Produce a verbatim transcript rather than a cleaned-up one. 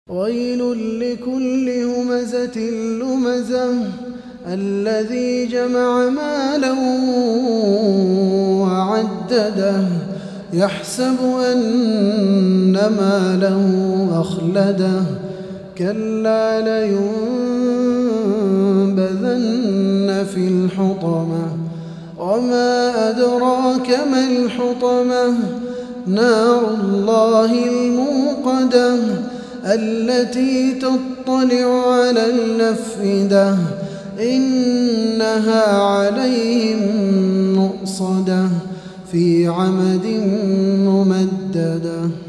ويل لكل همزة لمزة الذي جمع مالا وعدده يحسب أن ماله أخلده كلا لينبذن في الحطمة وما أدراك ما الحطمة نار الله الموقدة التي تطلع على الأفئدة إنها عليهم مؤصدة في عمد ممددة.